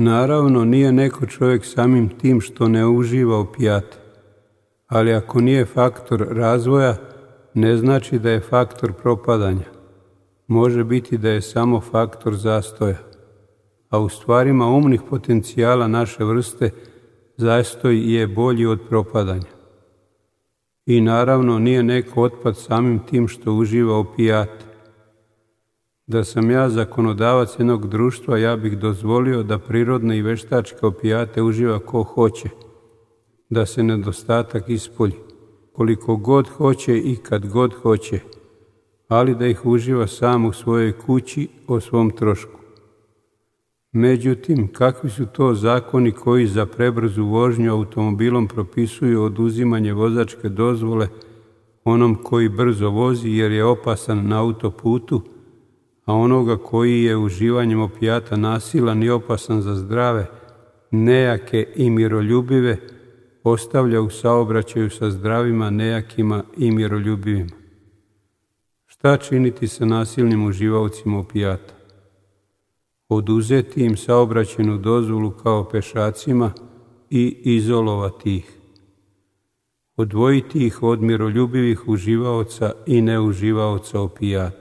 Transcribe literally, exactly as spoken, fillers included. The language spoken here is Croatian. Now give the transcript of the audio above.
Naravno, nije neko čovjek samim tim što ne uživa opijate, ali ako nije faktor razvoja, ne znači da je faktor propadanja. Može biti da je samo faktor zastoja, a u stvarima umnih potencijala naše vrste zastoj je bolji od propadanja. I naravno nije neko otpad samim tim što uživa opijate. Da sam ja zakonodavac jednog društva, ja bih dozvolio da prirodne i veštačke opijate uživa ko hoće, da se nedostatak ispolji, koliko god hoće i kad god hoće, ali da ih uživa sam u svojoj kući o svom trošku. Međutim, kakvi su to zakoni koji za prebrzu vožnju automobilom propisuju oduzimanje vozačke dozvole onom koji brzo vozi jer je opasan na autoputu, a onoga koji je uživanjem opijata nasilan i opasan za zdrave, nejake i miroljubive, ostavlja u saobraćaju sa zdravima, nejakima i miroljubivima. Šta činiti sa nasilnim uživaocima opijata? Oduzeti im saobraćajnu dozvolu kao pešacima i izolovati ih. Odvojiti ih od miroljubivih uživaoca i neuživaoca opijata.